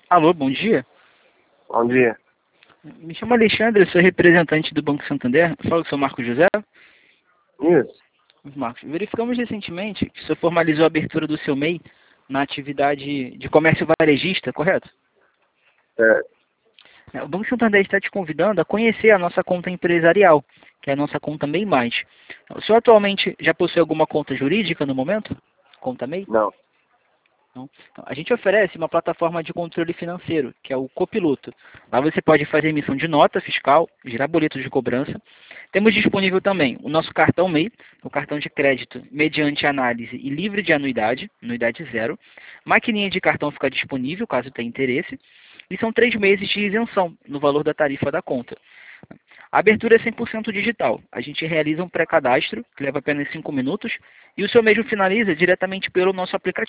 Alô, bom dia. Bom dia. Me chamo Alexandre, eu sou representante do Banco Santander. Fala com o seu Marcos José. Isso. Marcos, verificamos recentemente que o senhor formalizou a abertura do seu MEI na atividade de comércio varejista, correto? É, O Banco Santander está te convidando a conhecer a nossa conta empresarial, que é a nossa conta MEI+. O senhor atualmente já possui alguma conta jurídica no momento? Conta MEI? não. Não. Então, a gente oferece uma plataforma de controle financeiro, que é o Copiloto. Lá você pode fazer emissão de nota fiscal, gerar boletos de cobrança. Temos disponível também o nosso cartão MEI, o cartão de crédito mediante análise e livre de anuidade, anuidade zero. Maquininha de cartão fica disponível, caso tenha interesse. E são 3 meses de isenção no valor da tarifa da conta. A abertura é 100% digital. A gente realiza um pré-cadastro, que leva apenas 5 minutos, e o seu mesmo finaliza diretamente pelo nosso aplicativo.